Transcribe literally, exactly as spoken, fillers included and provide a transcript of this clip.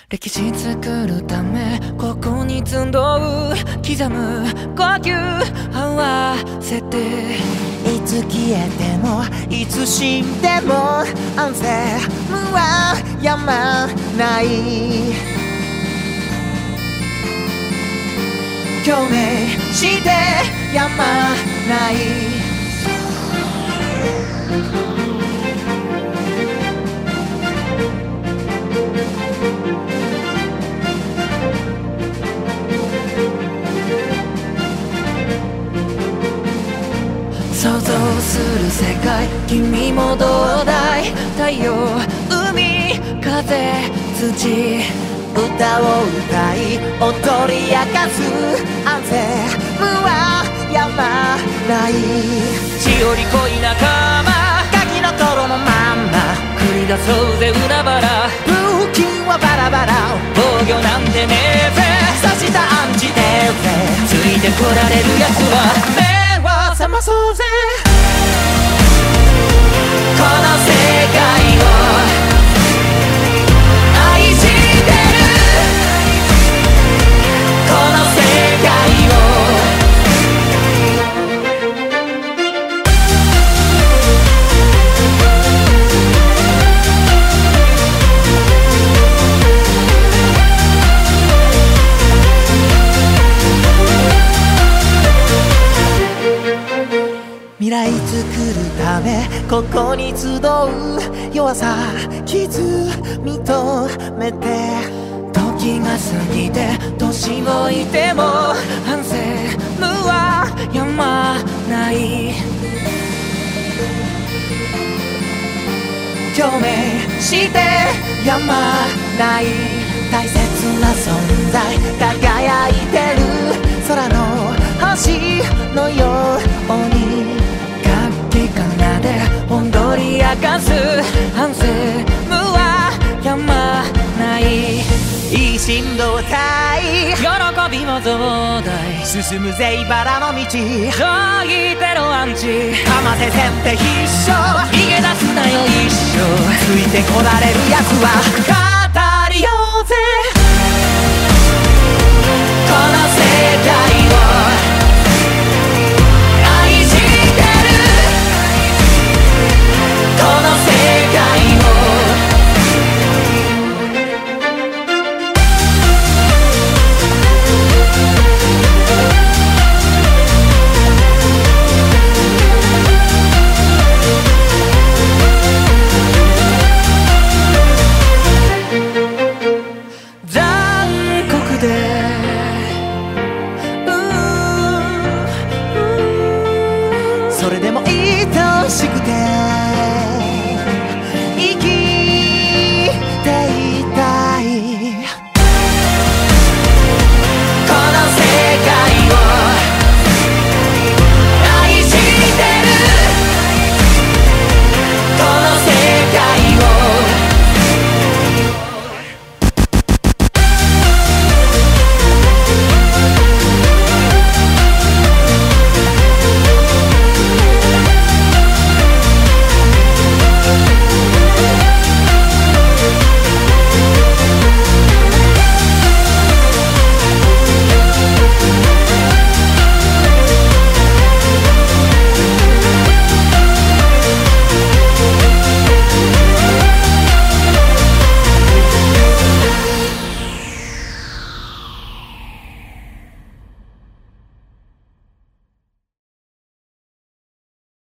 歴史作るためここに集う刻む呼吸合わせていつ消えてもいつ死んでも安静はやまない共鳴してやまない想像する世界君もどうだい太陽海風土歌を歌い踊り明かす安静はやまないしおり恋仲間ガキの頃のまんま繰り出そうぜ海原武器はバラバラ防御なんてねえぜ刺したアンチテーゼついてこられるやつは目は覚まそうぜこの世界を愛してるこの世界を未来作るためここに集う弱さ傷認めて時が過ぎて年老いても反省無はやまない共鳴してやまない大切な存在輝いてる空の星のように楽器奏で踊り明かす反省無はやまないいい振動体喜びも増大進むぜ茨の道上位テロアンチかませ先手必勝逃げ出すなよ一生ついてこられるやつは